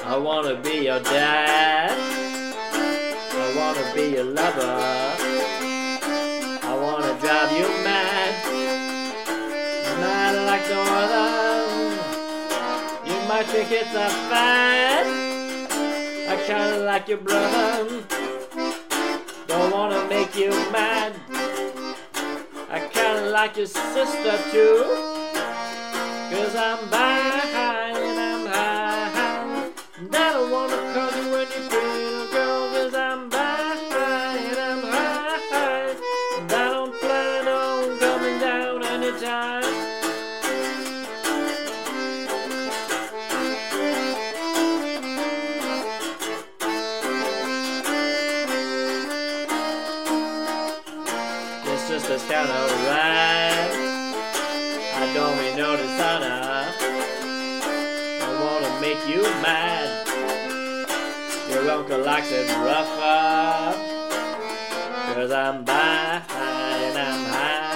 I wanna be your dad. I wanna be your lover. I wanna drive you mad, mad like no other. You might think it's a fad. I kinda like your brother. Don't wanna make you mad. I kinda like your sister too. 'Cause I'm behind and I'm high. And I don't wanna call you when you feel, girl. 'Cause I'm behind and I'm high. And I don't plan on coming down anytime. This sister's kinda right. I don't mean no dishonor. I wanna make you mad. Your uncle likes it rougher. 'Cause I'm behind and I'm high.